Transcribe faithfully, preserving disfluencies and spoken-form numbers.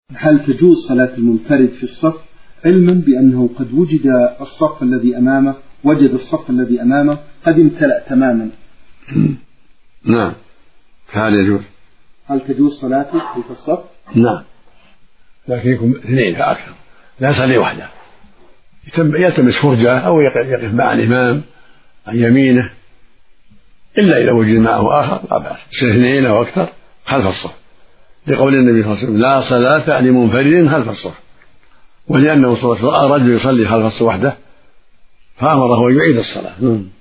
هل تجوز صلاة المنفرد في الصف علما بأنه قد وجد الصف الذي أمامه وجد الصف الذي أمامه قد امتلأ تماما؟ نعم، هل يجوز؟ هل تجوز صلاته في الصف؟ نعم، لكن يكون اثنين فأكثر، لا يصلي وحده، يلتمس فرجة أو يقف مع الإمام عن يمينه، إلا إذا وجد معه آخر لا بأس، اثنين أو أكثر خلف الصف، لقول النبي صلى الله عليه وسلم لا صلاة لمنفرد خلف الصف، ولأنه صلى الله عليه وسلم رجل يصلي خلف الصف وحده فأمره أن يعيد الصلاة.